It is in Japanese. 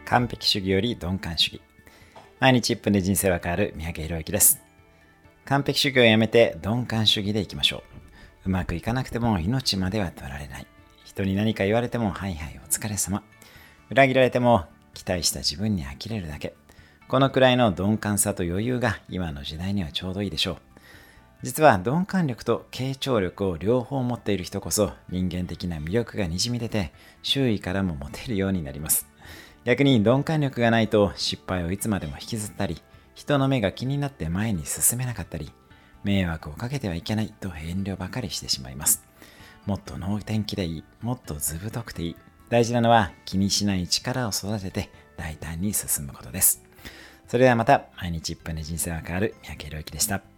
完璧主義より鈍感主義。毎日1分で人生は変わる三宅宏之です。完璧主義をやめて鈍感主義でいきましょう。うまくいかなくても命までは取られない。人に何か言われてもはいはいお疲れ様。裏切られても期待した自分に呆れるだけ。このくらいの鈍感さと余裕が今の時代にはちょうどいいでしょう。実は鈍感力と傾聴力を両方持っている人こそ人間的な魅力がにじみ出て周囲からもモテるようになります。逆に鈍感力がないと失敗をいつまでも引きずったり、人の目が気になって前に進めなかったり、迷惑をかけてはいけないと遠慮ばかりしてしまいます。もっと能天気でいい、もっと図太くていい。大事なのは気にしない力を育てて大胆に進むことです。それではまた毎日1分で人生は変わる三宅宏之でした。